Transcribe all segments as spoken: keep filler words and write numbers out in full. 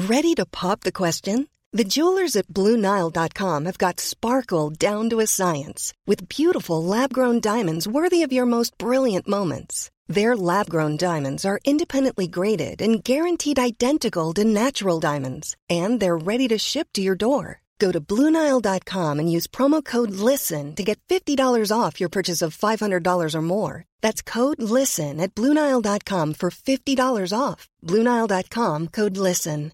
Ready to pop the question? The jewelers at Blue Nile dot com have got sparkle down to a science with beautiful lab-grown diamonds worthy of your most brilliant moments. Their lab-grown diamonds are independently graded and guaranteed identical to natural diamonds, and they're ready to ship to your door. Go to Blue Nile dot com and use promo code LISTEN to get fifty dollars off your purchase of five hundred dollars or more. That's code LISTEN at Blue Nile dot com for fifty dollars off. Blue Nile dot com, code LISTEN.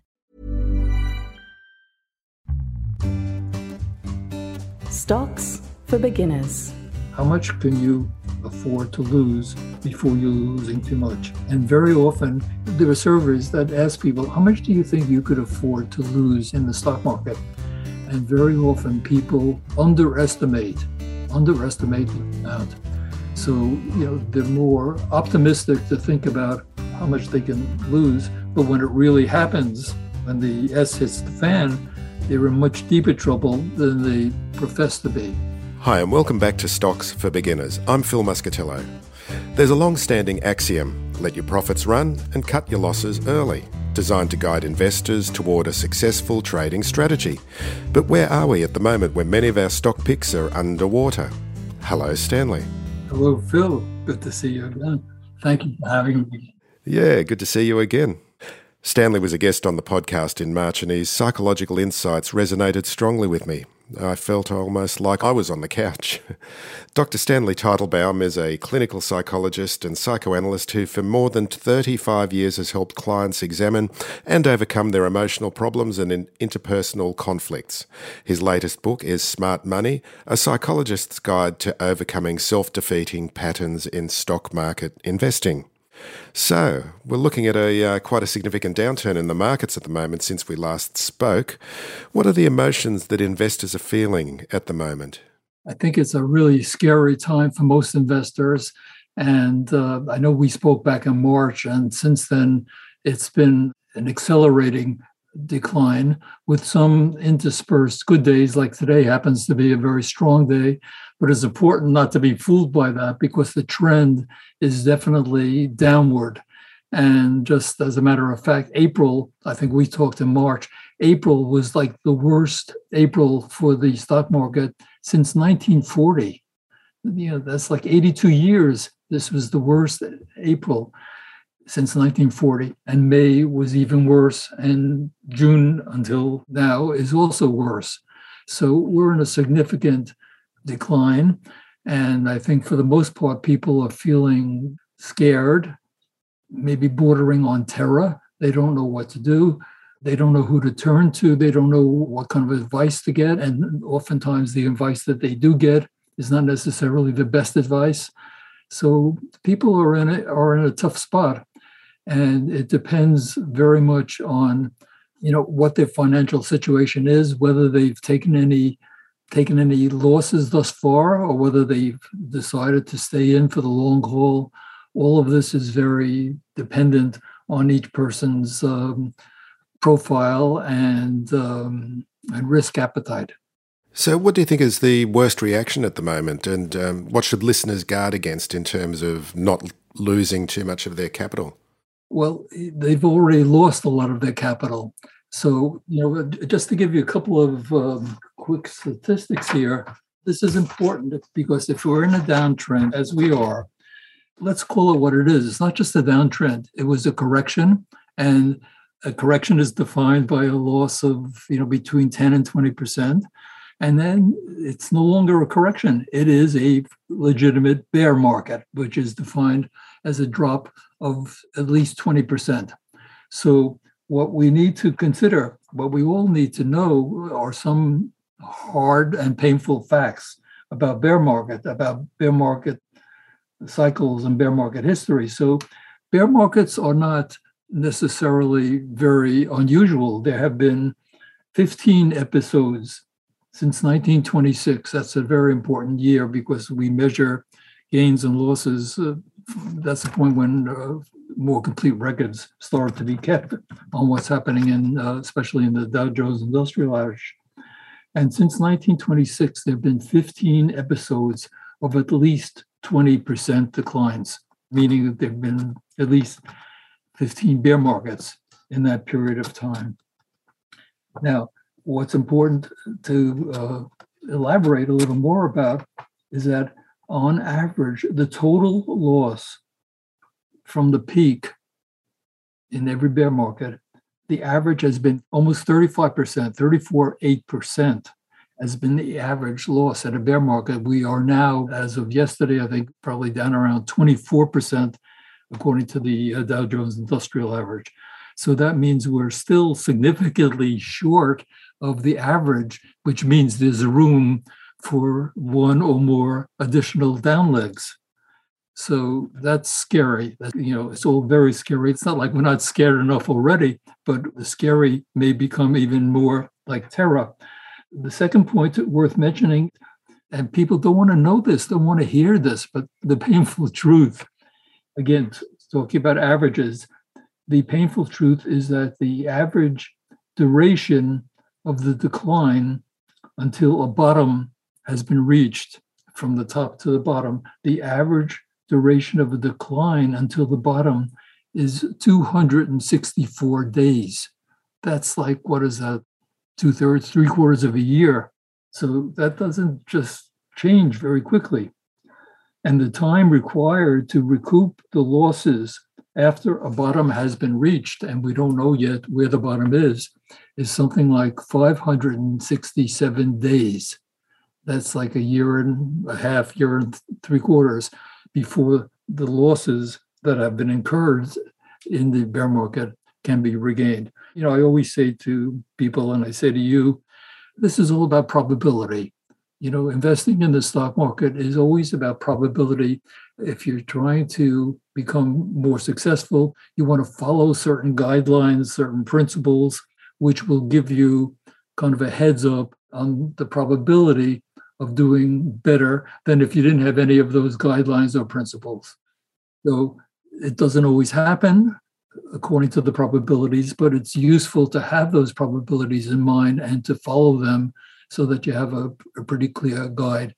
Stocks for beginners. How much can you afford to lose before you're losing too much? And very often there are surveys that ask people, how much do you think you could afford to lose in the stock market? And very often people underestimate, underestimate the amount. So, you know, they're more optimistic to think about how much they can lose. But when it really happens, when the S hits the fan, they're in much deeper trouble than they profess to be. Hi, and welcome back to Stocks for Beginners. I'm Phil Muscatello. There's a long-standing axiom: let your profits run and cut your losses early, designed to guide investors toward a successful trading strategy. But where are we at the moment when many of our stock picks are underwater? Hello, Stanley. Hello, Phil. Good to see you again. Thank you for having me. Yeah, good to see you again. Stanley was a guest on the podcast in March, and his psychological insights resonated strongly with me. I felt almost like I was on the couch. Doctor Stanley Teitelbaum is a clinical psychologist and psychoanalyst who for more than thirty-five years has helped clients examine and overcome their emotional problems and interpersonal conflicts. His latest book is Smart Money, a psychologist's guide to overcoming self-defeating patterns in stock market investing. So, we're looking at a uh, quite a significant downturn in the markets at the moment since we last spoke. What are the emotions that investors are feeling at the moment? I think it's a really scary time for most investors. And uh, I know we spoke back in March, and since then, it's been an accelerating decline with some interspersed good days, like today happens to be a very strong day. But it's important not to be fooled by that because the trend is definitely downward. And just as a matter of fact, April, I think we talked in March, April was like the worst April for the stock market since nineteen forty. You know, that's like eighty-two years. This was the worst April since nineteen forty. And May was even worse. And June until now is also worse. So we're in a significant decline. And I think for the most part, people are feeling scared, maybe bordering on terror. They don't know what to do. They don't know who to turn to. They don't know what kind of advice to get. And oftentimes the advice that they do get is not necessarily the best advice. So people are in a, are in a tough spot. And it depends very much on, you know, what their financial situation is, whether they've taken any taken any losses thus far, or whether they've decided to stay in for the long haul. All of this is very dependent on each person's um, profile and um, and risk appetite. So what do you think is the worst reaction at the moment, and um, what should listeners guard against in terms of not losing too much of their capital? Well, they've already lost a lot of their capital. So, you know, just to give you a couple of um, quick statistics here, this is important because if we're in a downtrend, as we are, let's call it what it is. It's not just a downtrend. It was a correction, and a correction is defined by a loss of, you know, between ten and twenty percent. And then it's no longer a correction. It is a legitimate bear market, which is defined as a drop of at least twenty percent. So what we need to consider, what we all need to know are some hard and painful facts about bear market, about bear market cycles and bear market history. So bear markets are not necessarily very unusual. There have been fifteen episodes since nineteen twenty-six. That's a very important year because we measure gains and losses. Uh, that's the point when uh, more complete records start to be kept on what's happening in, uh, especially in the Dow Jones Industrial Average. And since nineteen twenty-six, there have been fifteen episodes of at least twenty percent declines, meaning that there have been at least fifteen bear markets in that period of time. Now, what's important to uh, elaborate a little more about is that on average, the total loss from the peak in every bear market, the average has been almost thirty-five percent, thirty-four point eight percent has been the average loss at a bear market. We are now, as of yesterday, I think probably down around twenty-four percent, according to the uh, Dow Jones Industrial Average. So that means we're still significantly short of the average, which means there's room for one or more additional down legs. So that's scary. That, you know, it's all very scary. It's not like we're not scared enough already, but the scary may become even more like terror. The second point worth mentioning, and people don't want to know this, don't want to hear this, but the painful truth, again, talking about averages, the painful truth is that the average duration of the decline until a bottom has been reached from the top to the bottom, the average duration of a decline until the bottom is two hundred sixty-four days. That's like, what is that? Two thirds, three quarters of a year. So that doesn't just change very quickly. And the time required to recoup the losses after a bottom has been reached, and we don't know yet where the bottom is, is something like five hundred sixty-seven days. That's like a year and a half, year and three quarters before the losses that have been incurred in the bear market can be regained. You know, I always say to people, and I say to you, this is all about probability. You know, investing in the stock market is always about probability. If you're trying to become more successful, you want to follow certain guidelines, certain principles, which will give you kind of a heads up on the probability of doing better than if you didn't have any of those guidelines or principles. So it doesn't always happen according to the probabilities, but it's useful to have those probabilities in mind and to follow them so that you have a, a pretty clear guide.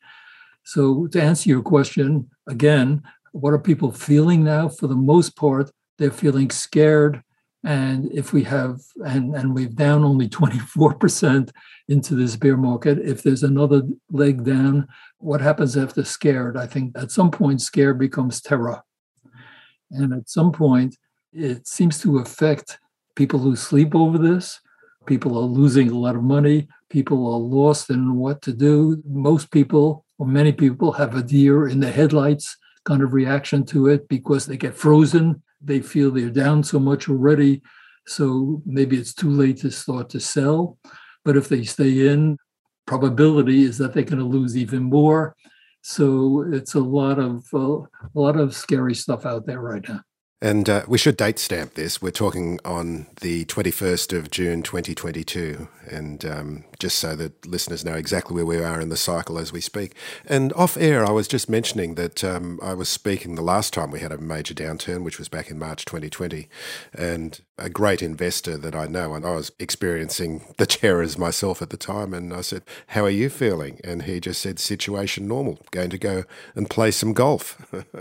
So to answer your question, again, what are people feeling now? For the most part, they're feeling scared. And if we have, and, and we've down only twenty-four percent into this bear market, if there's another leg down, what happens after scared? I think at some point, scared becomes terror. And at some point, it seems to affect people who sleep over this. People are losing a lot of money. People are lost in what to do. Most people, or many people, have a deer in the headlights kind of reaction to it because they get frozen. They feel they're down so much already. So maybe it's too late to start to sell. But if they stay in, probability is that they're going to lose even more. So it's a lot of uh, a lot of scary stuff out there right now. And uh, we should date stamp this. We're talking on the twenty-first of June, twenty twenty-two. And um, just so that listeners know exactly where we are in the cycle as we speak. And off air, I was just mentioning that um, I was speaking the last time we had a major downturn, which was back in March twenty twenty. And a great investor that I know, and I was experiencing the terrors myself at the time. And I said, how are you feeling? And he just said, situation normal, going to go and play some golf.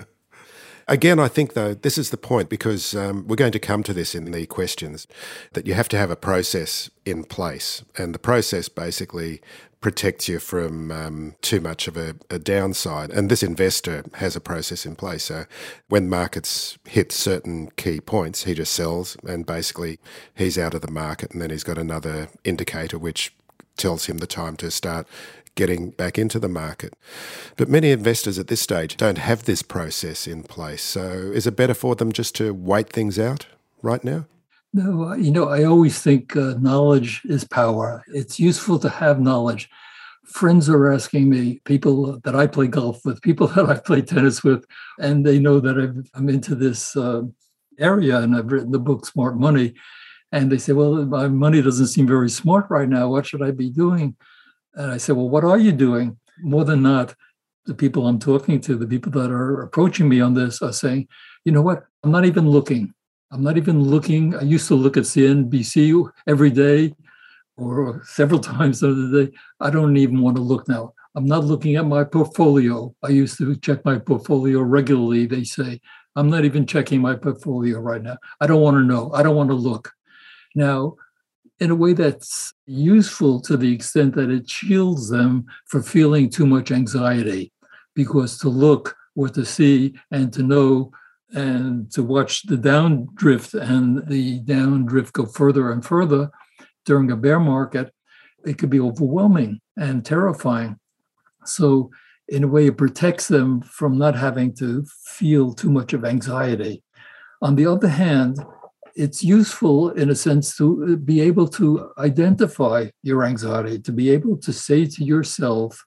Again, I think, though, this is the point, because um, we're going to come to this in the questions, that you have to have a process in place. And the process basically protects you from um, too much of a, a downside. And this investor has a process in place. So when markets hit certain key points, he just sells, and basically he's out of the market. And then he's got another indicator which tells him the time to start getting back into the market. But many investors at this stage don't have this process in place. So is it better for them just to wait things out right now? No, you know, I always think uh, knowledge is power. It's useful to have knowledge. Friends are asking me, people that I play golf with, people that I play tennis with, and they know that I've, I'm into this uh, area, and I've written the book Smart Money. And they say, well, my money doesn't seem very smart right now. What should I be doing? And I said, well, what are you doing? More than not, the people I'm talking to, the people that are approaching me on this are saying, you know what? I'm not even looking. I'm not even looking. I used to look at C N B C every day or several times the other day. I don't even want to look now. I'm not looking at my portfolio. I used to check my portfolio regularly, they say. I'm not even checking my portfolio right now. I don't want to know. I don't want to look. Now, in a way that's useful to the extent that it shields them from feeling too much anxiety, because to look or to see and to know and to watch the down drift and the down drift go further and further during a bear market, it could be overwhelming and terrifying. So in a way, it protects them from not having to feel too much of anxiety. On the other hand, it's useful in a sense to be able to identify your anxiety, to be able to say to yourself,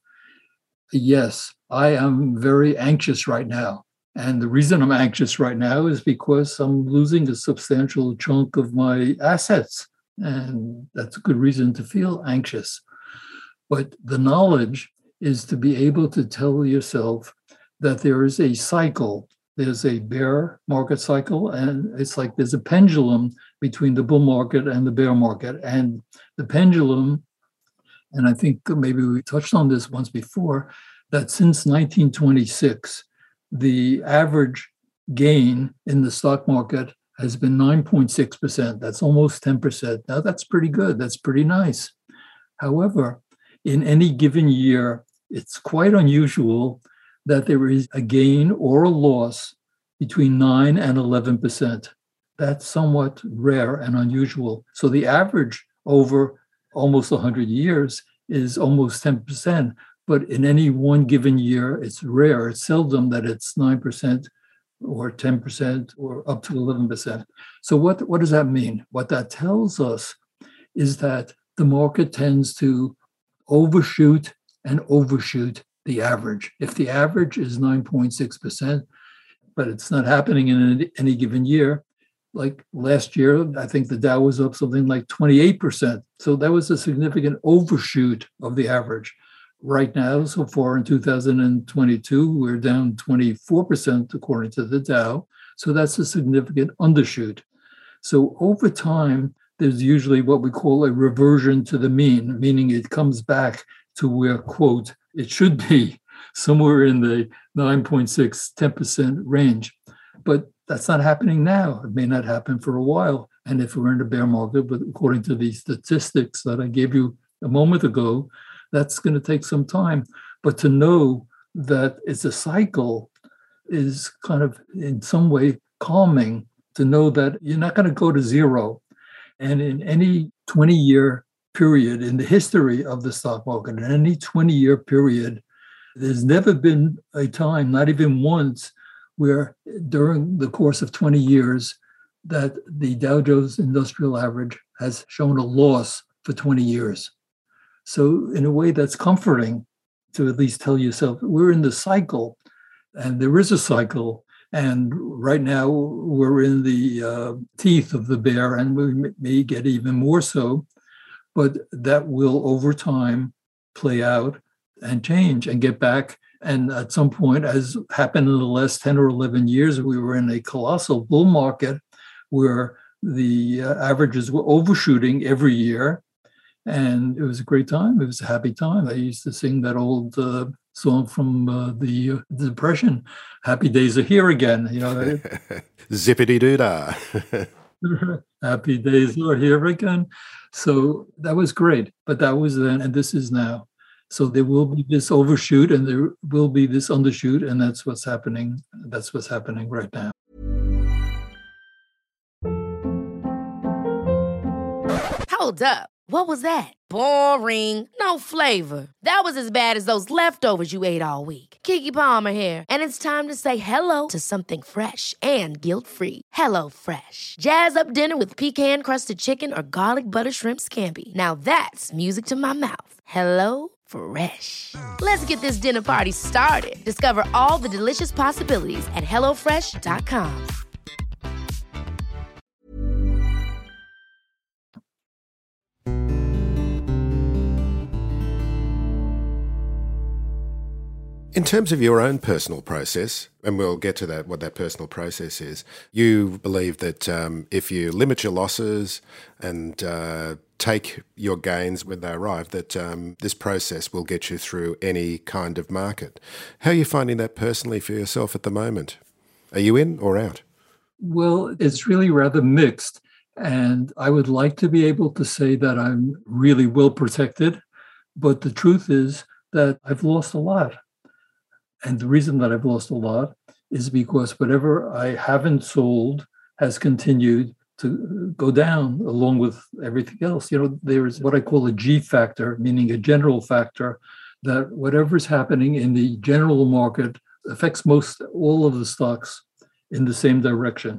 yes, I am very anxious right now. And the reason I'm anxious right now is because I'm losing a substantial chunk of my assets. And that's a good reason to feel anxious. But the knowledge is to be able to tell yourself that there is a cycle. There's a bear market cycle, and it's like there's a pendulum between the bull market and the bear market. And the pendulum, and I think maybe we touched on this once before, that since nineteen twenty-six, the average gain in the stock market has been nine point six percent. That's almost ten percent. Now, that's pretty good. That's pretty nice. However, in any given year, it's quite unusual that there is a gain or a loss between nine and eleven percent. That's somewhat rare and unusual. So the average over almost one hundred years is almost ten percent. But in any one given year, it's rare. It's seldom that it's nine percent or ten percent or up to eleven percent. So what, what does that mean? What that tells us is that the market tends to overshoot and overshoot the average. If the average is nine point six percent, but it's not happening in any, any given year, like last year, I think the Dow was up something like twenty-eight percent. So that was a significant overshoot of the average. Right now, so far in two thousand twenty-two, we're down twenty-four percent according to the Dow. So that's a significant undershoot. So over time, there's usually what we call a reversion to the mean, meaning it comes back to where, quote, it should be somewhere in the nine point six, ten percent range. But that's not happening now. It may not happen for a while. And if we're in a bear market, but according to the statistics that I gave you a moment ago, that's going to take some time. But to know that it's a cycle is kind of in some way calming, to know that you're not going to go to zero. And in any twenty-year period in the history of the stock market, in any twenty-year period, there's never been a time, not even once, where during the course of twenty years that the Dow Jones Industrial Average has shown a loss for twenty years. So in a way, that's comforting to at least tell yourself, we're in the cycle, and there is a cycle. And right now, we're in the uh, teeth of the bear, and we may get even more so. But that will, over time, play out and change and get back. And at some point, as happened in the last ten or eleven years, we were in a colossal bull market where the uh, averages were overshooting every year. And it was a great time. It was a happy time. I used to sing that old uh, song from uh, the, uh, the Depression, "Happy Days Are Here Again." You know, zippity-doo-dah. Happy days are here again. So that was great. But that was then, and this is now. So there will be this overshoot and there will be this undershoot, and that's what's happening. That's what's happening right now. Hold up. What was that? Boring. No flavor. That was as bad as those leftovers you ate all week. Keke Palmer here, and it's time to say hello to something fresh and guilt-free. Hello Fresh. Jazz up dinner with pecan-crusted chicken or garlic butter shrimp scampi. Now that's music to my mouth. Hello Fresh. Let's get this dinner party started. Discover all the delicious possibilities at hello fresh dot com. In terms of your own personal process, and we'll get to that, what that personal process is, you believe that um, if you limit your losses and uh, take your gains when they arrive, that um, this process will get you through any kind of market. How are you finding that personally for yourself at the moment? Are you in or out? Well, it's really rather mixed. And I would like to be able to say that I'm really well protected, but the truth is that I've lost a lot. And the reason that I've lost a lot is because whatever I haven't sold has continued to go down along with everything else. You know, there's what I call a G factor, meaning a general factor, that whatever's happening in the general market affects most all of the stocks in the same direction.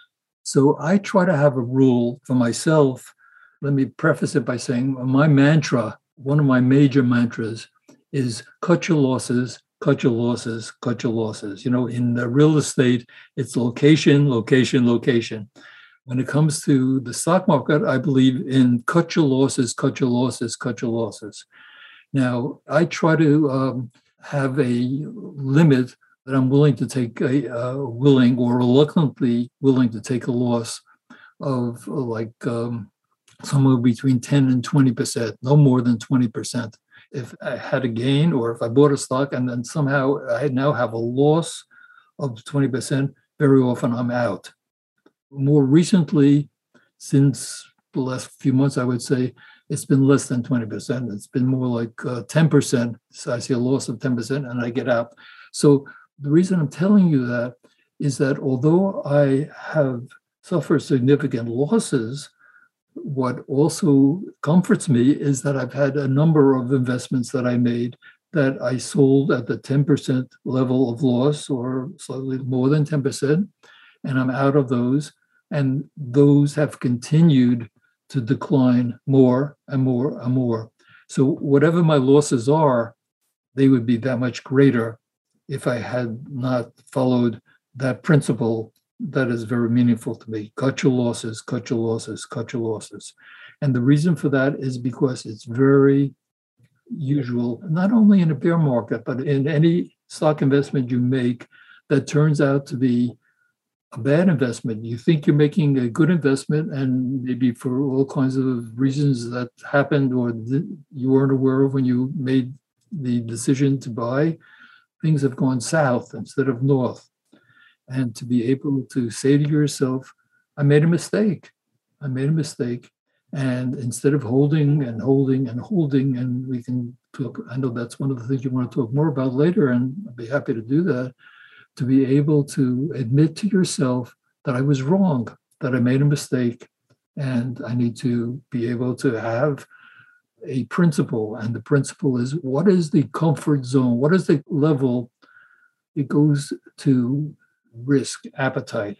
So I try to have a rule for myself. Let me preface it by saying my mantra, one of my major mantras, is cut your losses, cut your losses, cut your losses. You know, in the real estate, it's location, location, location. When it comes to the stock market, I believe in cut your losses, cut your losses, cut your losses. Now, I try to um, have a limit that I'm willing to take a uh, willing or reluctantly willing to take a loss of uh, like um, somewhere between ten and twenty percent, no more than twenty percent. If I had a gain or if I bought a stock and then somehow I now have a loss of twenty percent, very often I'm out. More recently, since the last few months, I would say it's been less than twenty percent. It's been more like uh, ten percent. So I see a loss of ten percent and I get out. So the reason I'm telling you that is that although I have suffered significant losses, what also comforts me is that I've had a number of investments that I made that I sold at the ten percent level of loss or slightly more than ten percent, and I'm out of those. And those have continued to decline more and more and more. So whatever my losses are, they would be that much greater if I had not followed that principle that is very meaningful to me. Cut your losses, cut your losses, cut your losses. And the reason for that is because it's very usual, not only in a bear market, but in any stock investment you make that turns out to be a bad investment. You think you're making a good investment, and maybe for all kinds of reasons that happened or th- you weren't aware of when you made the decision to buy, things have gone south instead of north. And to be able to say to yourself, I made a mistake. I made a mistake. And instead of holding and holding and holding, and we can talk, I know that's one of the things you want to talk more about later, and I'd be happy to do that, to be able to admit to yourself that I was wrong, that I made a mistake, and I need to be able to have a principle. And the principle is, what is the comfort zone? What is the level it goes to risk appetite?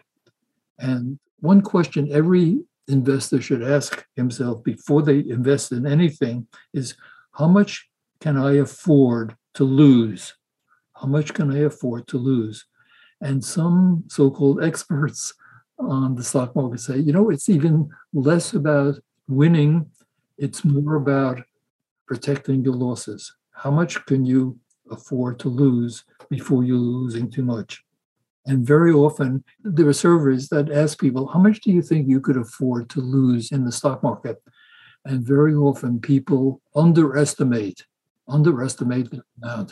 And one question every investor should ask himself before they invest in anything is, how much can I afford to lose? How much can I afford to lose? And some so-called experts on the stock market say, you know, it's even less about winning. It's more about protecting your losses. How much can you afford to lose before you're losing too much? And very often there are surveys that ask people, how much do you think you could afford to lose in the stock market? And very often people underestimate, underestimate the amount.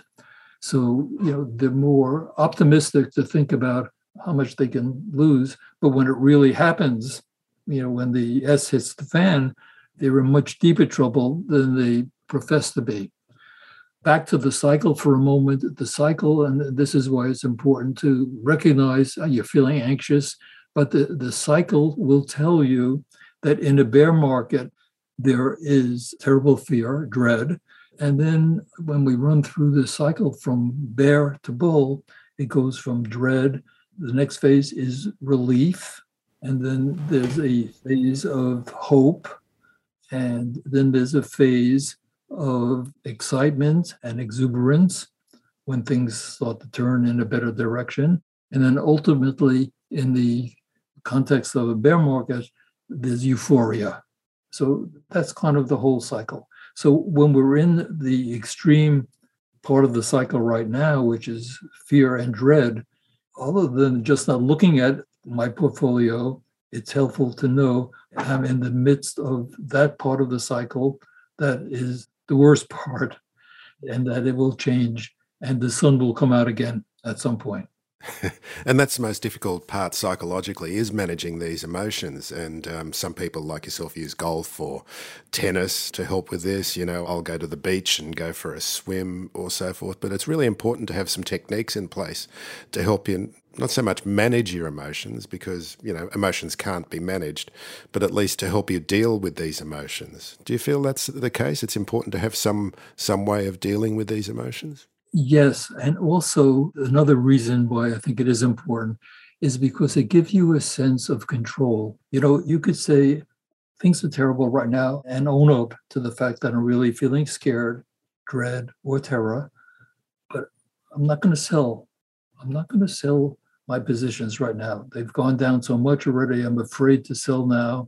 So, you know, they're more optimistic to think about how much they can lose. But when it really happens, you know, when the S hits the fan, they're in much deeper trouble than they profess to be. Back to the cycle for a moment. The cycle, and this is why it's important to recognize you're feeling anxious, but the, the cycle will tell you that in a bear market, there is terrible fear, dread. And then when we run through the cycle from bear to bull, it goes from dread. The next phase is relief. And then there's a phase of hope. And then there's a phase of excitement and exuberance when things start to turn in a better direction. And then ultimately, in the context of a bear market, there's euphoria. So that's kind of the whole cycle. So when we're in the extreme part of the cycle right now, which is fear and dread, other than just not looking at my portfolio, it's helpful to know I'm in the midst of that part of the cycle that is the worst part, and that it will change and the sun will come out again at some point. And that's the most difficult part psychologically, is managing these emotions. And um, some people like yourself use golf or tennis to help with this. You know, I'll go to the beach and go for a swim or so forth. But it's really important to have some techniques in place to help you not so much manage your emotions, because, you know, emotions can't be managed, but at least to help you deal with these emotions. Do you feel that's the case? It's important to have some some way of dealing with these emotions? Yes. And also another reason why I think it is important is because it gives you a sense of control. You know, you could say things are terrible right now and own up to the fact that I'm really feeling scared, dread, or terror, but I'm not going to sell. I'm not going to sell my positions right now. They've gone down so much already. I'm afraid to sell now.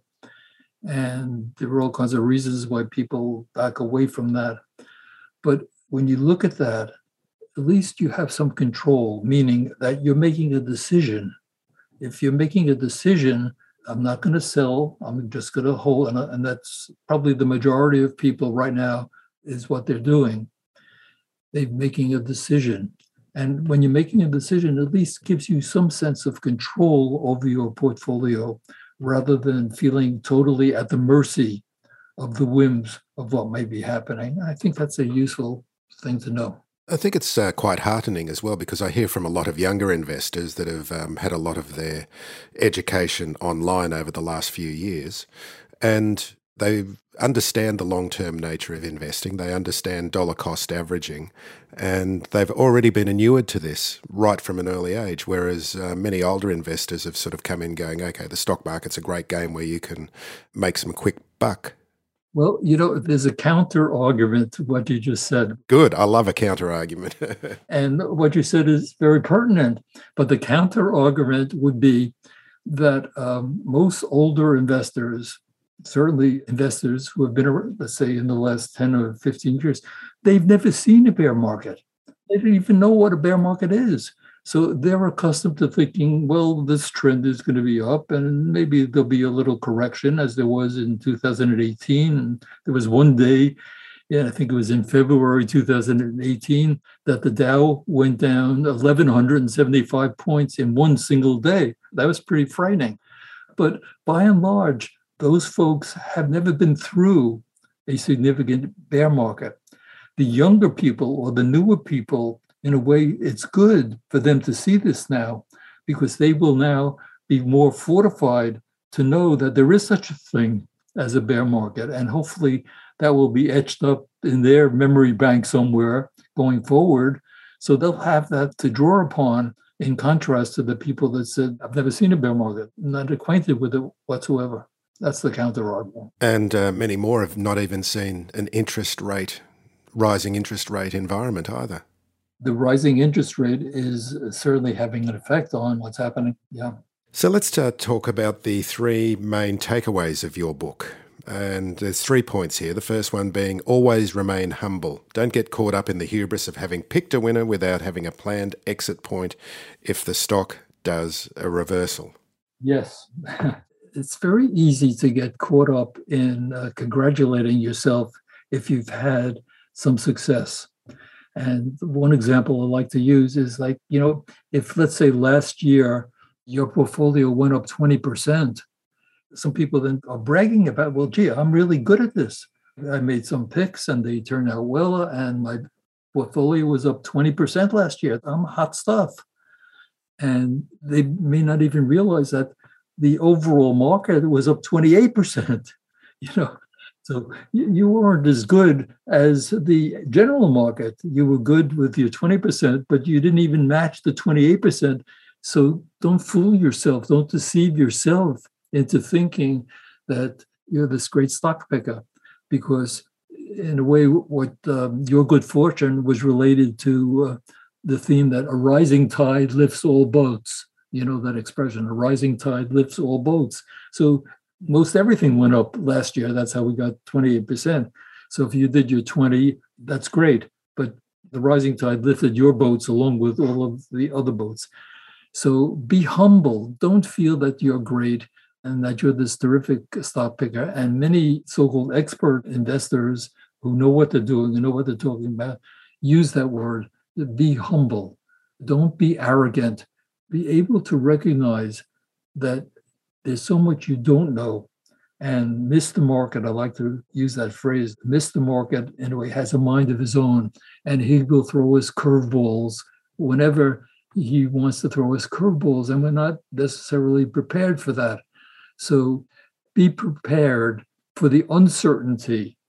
And there are all kinds of reasons why people back away from that. But when you look at that, at least you have some control, meaning that you're making a decision. If you're making a decision, I'm not going to sell, I'm just going to hold, and, and that's probably the majority of people right now is what they're doing. They're making a decision. And when you're making a decision, at least gives you some sense of control over your portfolio rather than feeling totally at the mercy of the whims of what may be happening. I think that's a useful thing to know. I think it's uh, quite heartening as well, because I hear from a lot of younger investors that have um, had a lot of their education online over the last few years, and they understand the long-term nature of investing. They understand dollar cost averaging, and they've already been inured to this right from an early age, whereas uh, many older investors have sort of come in going, okay, the stock market's a great game where you can make some quick buck. Well, you know, there's a counter argument to what you just said. Good. I love a counter argument. And what you said is very pertinent. But the counter argument would be that um, most older investors, certainly investors who have been around, let's say, in the last ten or fifteen years, they've never seen a bear market. They don't even know what a bear market is. So they're accustomed to thinking, well, this trend is going to be up and maybe there'll be a little correction, as there was in two thousand eighteen. And there was one day, yeah, I think it was in February two thousand eighteen, that the Dow went down one thousand one hundred seventy-five points in one single day. That was pretty frightening. But by and large, those folks have never been through a significant bear market. The younger people or the newer people, in a way, it's good for them to see this now, because they will now be more fortified to know that there is such a thing as a bear market. And hopefully that will be etched up in their memory bank somewhere going forward. So they'll have that to draw upon, in contrast to the people that said, I've never seen a bear market, I'm not acquainted with it whatsoever. That's the counter argument. And uh, many more have not even seen an interest rate, rising interest rate environment either. The rising interest rate is certainly having an effect on what's happening. Yeah. So let's uh, talk about the three main takeaways of your book. And there's three points here. The first one being always remain humble. Don't get caught up in the hubris of having picked a winner without having a planned exit point if the stock does a reversal. Yes. It's very easy to get caught up in uh, congratulating yourself if you've had some success. And one example I like to use is like, you know, if let's say last year your portfolio went up twenty percent, some people then are bragging about, well, gee, I'm really good at this. I made some picks and they turned out well, and my portfolio was up twenty percent last year. I'm hot stuff. And they may not even realize that the overall market was up twenty-eight percent, you know. So you weren't as good as the general market. You were good with your twenty percent, but you didn't even match the twenty-eight percent. So don't fool yourself. Don't deceive yourself into thinking that you're this great stock picker, because in a way, what um, your good fortune was related to uh, the theme that a rising tide lifts all boats. You know that expression, a rising tide lifts all boats. So most everything went up last year. That's how we got twenty-eight percent. So if you did your twenty, that's great. But the rising tide lifted your boats along with all of the other boats. So be humble. Don't feel that you're great and that you're this terrific stock picker. And many so-called expert investors who know what they're doing and know what they're talking about use that word. Be humble. Don't be arrogant. be able to recognize that there's so much you don't know and miss the market. I like to use that phrase, miss the market in a way, has a mind of his own, and he will throw his curveballs whenever he wants to throw his curveballs, and we're not necessarily prepared for that. So be prepared for the uncertainty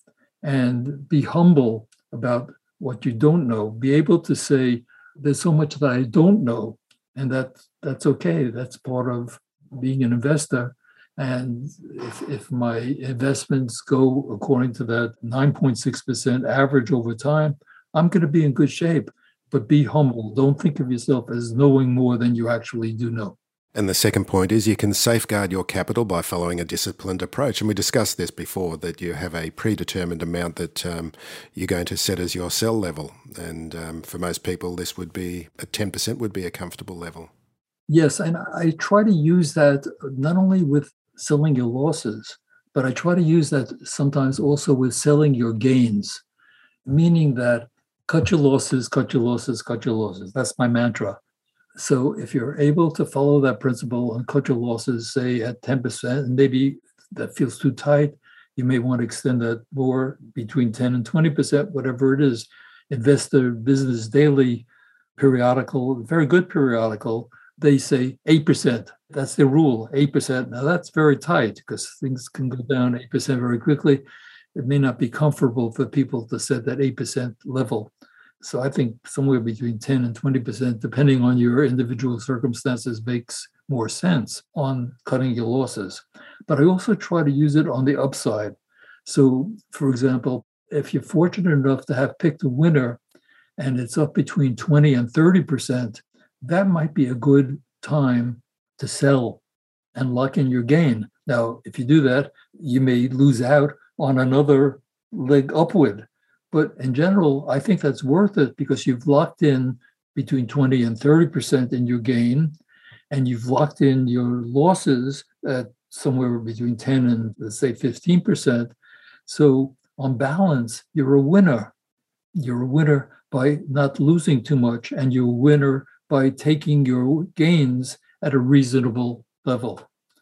and be humble about what you don't know. Be able to say, there's so much that I don't know, and that that's okay. That's part of being an investor. And if, if my investments go according to that nine point six percent average over time, I'm going to be in good shape. But be humble. Don't think of yourself as knowing more than you actually do know. And the second point is you can safeguard your capital by following a disciplined approach. And we discussed this before, that you have a predetermined amount that um, you're going to set as your sell level. And um, for most people, this would be, a ten percent would be a comfortable level. Yes, and I try to use that not only with selling your losses, but I try to use that sometimes also with selling your gains, meaning that cut your losses, cut your losses, cut your losses. That's my mantra. So if you're able to follow that principle and cut your losses, say at ten percent, and maybe that feels too tight, you may want to extend that more between ten and twenty percent, whatever it is. Investor Business Daily periodical, very good periodical, they say eight percent. That's the rule, eight percent. Now that's very tight because things can go down eight percent very quickly. It may not be comfortable for people to set that eight percent level. So I think somewhere between ten and twenty percent, depending on your individual circumstances, makes more sense on cutting your losses. But I also try to use it on the upside. So, for example, if you're fortunate enough to have picked a winner and it's up between twenty and thirty percent, that might be a good time to sell and lock in your gain. Now, if you do that, you may lose out on another leg upward. But in general, I think that's worth it because you've locked in between twenty and thirty percent in your gain, and you've locked in your losses at somewhere between ten and, let's say, fifteen percent. So on balance, you're a winner. You're a winner by not losing too much, and you're a winner by taking your gains at a reasonable level.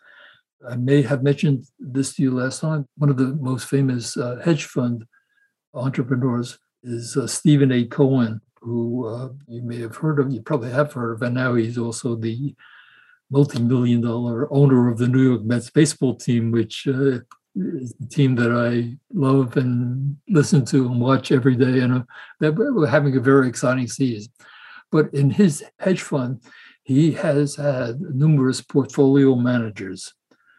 I may have mentioned this to you last time. One of the most famous uh, hedge fund entrepreneurs is uh, Stephen A. Cohen, who uh, you may have heard of, you probably have heard of, and now he's also the multi-million dollar owner of the New York Mets baseball team, which uh, is the team that I love and listen to and watch every day. And uh, we're having a very exciting season. But in his hedge fund, he has had numerous portfolio managers.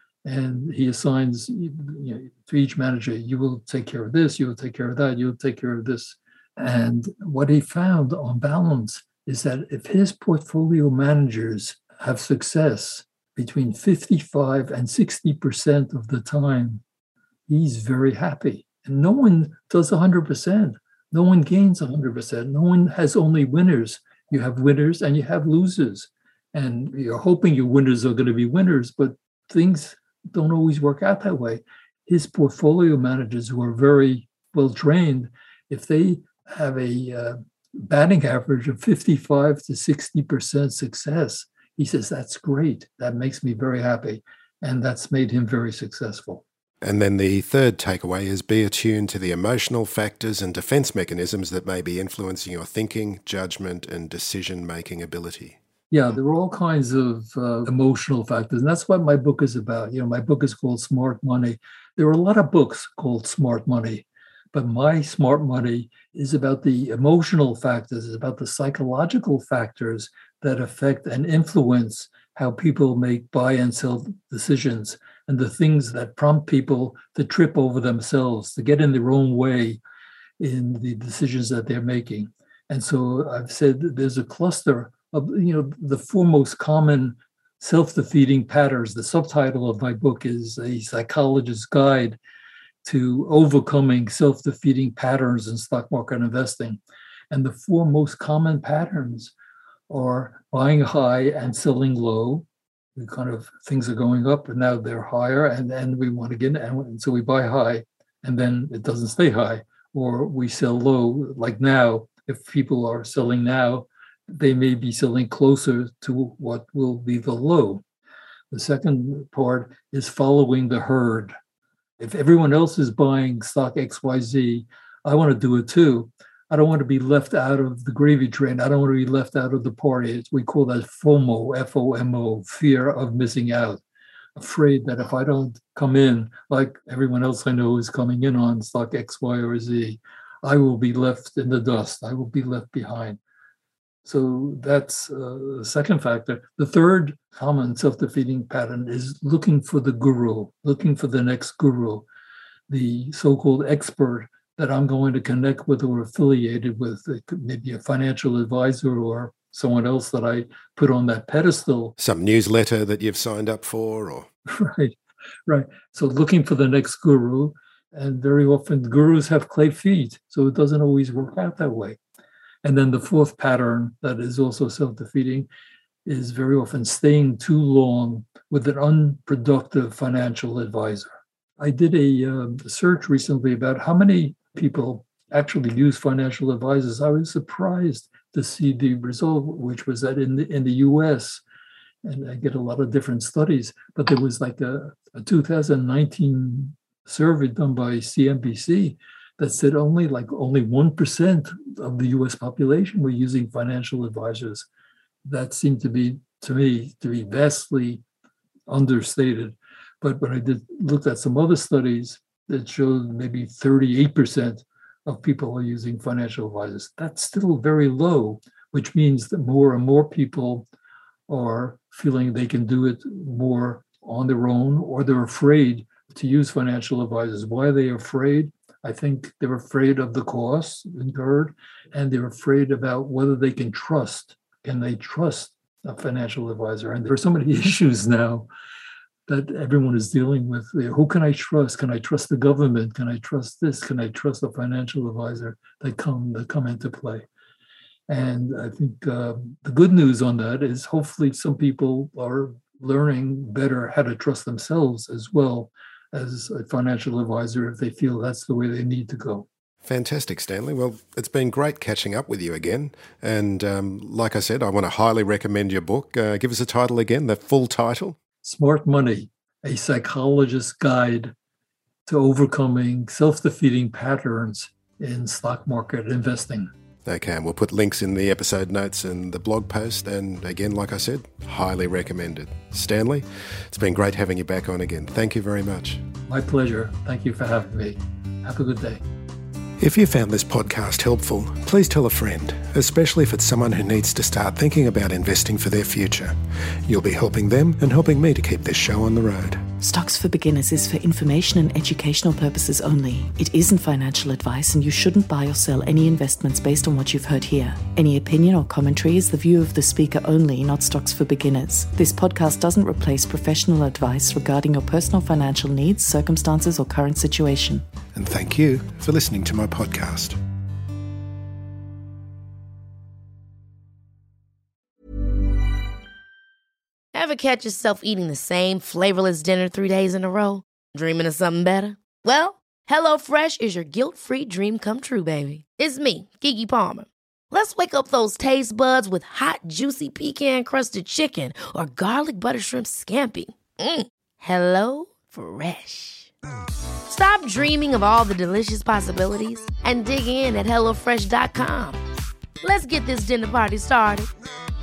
And he assigns, you know, to each manager, you will take care of this, you will take care of that, you will take care of this. And what he found on balance is that if his portfolio managers have success between fifty-five and sixty percent of the time, he's very happy. And no one does one hundred percent. No one gains one hundred percent. No one has only winners. You have winners and you have losers. And you're hoping your winners are going to be winners, but things don't always work out that way. His portfolio managers, who are very well trained, if they have a uh, batting average of fifty-five to sixty percent success, he says, that's great. That makes me very happy. And that's made him very successful. And then the third takeaway is be attuned to the emotional factors and defense mechanisms that may be influencing your thinking, judgment, and decision-making ability. Yeah, there are all kinds of uh, emotional factors. And that's what my book is about. You know, my book is called Smart Money. There are a lot of books called Smart Money, but my Smart Money is about the emotional factors, it's about the psychological factors that affect and influence how people make buy and sell decisions, and the things that prompt people to trip over themselves, to get in their own way in the decisions that they're making. And so I've said that there's a cluster of, you know, the four most common self-defeating patterns. The subtitle of my book is A Psychologist's Guide to Overcoming Self-Defeating Patterns in Stock Market Investing. And the four most common patterns are buying high and selling low. We kind of, things are going up and now they're higher, and then we want to get in, and so we buy high and then it doesn't stay high, or we sell low. Like now, if people are selling now, they may be selling closer to what will be the low. The second part is following the herd. If everyone else is buying stock X Y Z, I want to do it too. I don't want to be left out of the gravy train. I don't want to be left out of the party. We call that FOMO, F O M O, fear of missing out. Afraid that if I don't come in like everyone else I know is coming in on stock X, Y, or Z, I will be left in the dust. I will be left behind. So that's uh, the second factor. The third common self-defeating pattern is looking for the guru, looking for the next guru, the so-called expert that I'm going to connect with or affiliated with, maybe a financial advisor or someone else that I put on that pedestal. Some newsletter that you've signed up for, or right, right. So looking for the next guru, and very often gurus have clay feet, so it doesn't always work out that way. And then the fourth pattern that is also self-defeating is very often staying too long with an unproductive financial advisor. I did a uh, search recently about how many people actually use financial advisors. I was surprised to see the result, which was that in the in the U S, and I get a lot of different studies, but there was like a, a two thousand nineteen survey done by C N B C that said only like only one percent of the U S population were using financial advisors. That seemed to be, to me, to be vastly understated. But when I did looked at some other studies that showed maybe thirty-eight percent of people are using financial advisors. That's still very low, which means that more and more people are feeling they can do it more on their own, or they're afraid to use financial advisors. Why are they afraid? I think they're afraid of the costs incurred, and they're afraid about whether they can trust. Can they trust a financial advisor? And there are so many issues now that everyone is dealing with. Who can I trust? Can I trust the government? Can I trust this? Can I trust a financial advisor that come that come into play? And I think uh, the good news on that is hopefully some people are learning better how to trust themselves as well as a financial advisor if they feel that's the way they need to go. Fantastic, Stanley. Well, it's been great catching up with you again. And um, like I said, I want to highly recommend your book. Uh, give us a title again, the full title. Smart Money, a psychologist's guide to overcoming self-defeating patterns in stock market investing. Okay, and we'll put links in the episode notes and the blog post. And again, like I said, highly recommended. Stanley, it's been great having you back on again. Thank you very much. My pleasure. Thank you for having me. Have a good day. If you found this podcast helpful, please tell a friend, especially if it's someone who needs to start thinking about investing for their future. You'll be helping them and helping me to keep this show on the road. Stocks for Beginners is for information and educational purposes only. It isn't financial advice, and you shouldn't buy or sell any investments based on what you've heard here. Any opinion or commentary is the view of the speaker only, not Stocks for Beginners. This podcast doesn't replace professional advice regarding your personal financial needs, circumstances, or current situation. And thank you for listening to my podcast. Ever catch yourself eating the same flavorless dinner three days in a row? Dreaming of something better? Well, HelloFresh is your guilt-free dream come true, baby. It's me, Keke Palmer. Let's wake up those taste buds with hot, juicy pecan-crusted chicken or garlic butter shrimp scampi. Mm. Hello Fresh. Stop dreaming of all the delicious possibilities and dig in at hello fresh dot com. Let's get this dinner party started.